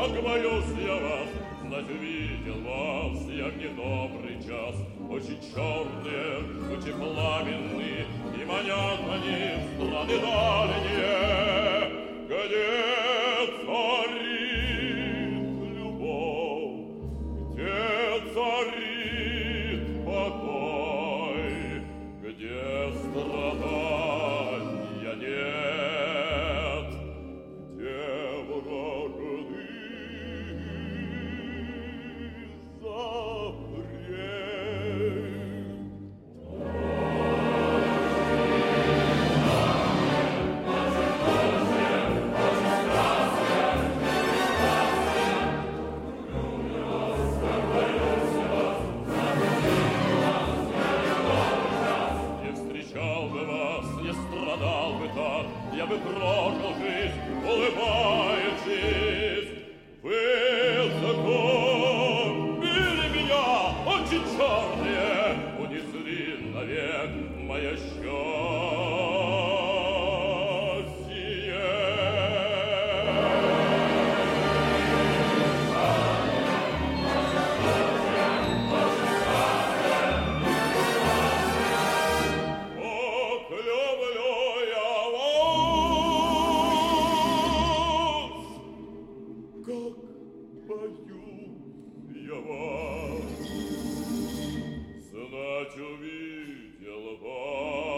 как боюсь я вас, знать увидел вас я в недобрый час. Очи черные, очи пламенные, и манят они в страны дальние, где царит любовь, где царит покой, где страдания нет, где вражды запрет. Не встречал бы вас, не страдал бы так, я бы прожил жизнь, улыбаючись. Вы загубили меня, очи черные, унесли навек мое счастье. Ох, люблю я вас, как боюсь я вас, знать увидел вас.